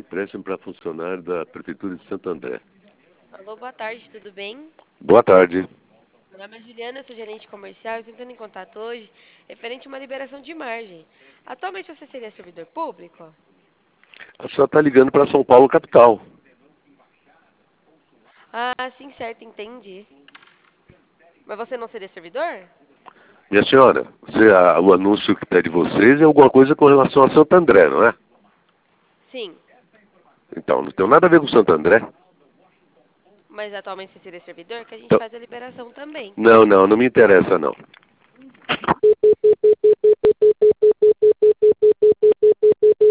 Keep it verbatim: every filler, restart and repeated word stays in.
empréstimo para funcionário da Prefeitura de Santo André. Alô, boa tarde, tudo bem? Boa tarde. Meu nome é Juliana, eu sou gerente comercial e estou entrando em contato hoje referente a uma liberação de margem. Atualmente você seria servidor público? A senhora está ligando para São Paulo, capital. Ah, sim, certo, entendi. Mas você não seria servidor? Minha senhora, você, a, o anúncio que pede vocês é alguma coisa com relação a Santo André, não é? Sim, Então, não tem nada a ver com Santo André. mas atualmente você seria servidor? Que a gente Então, faz a liberação também. não, não, não me interessa, não.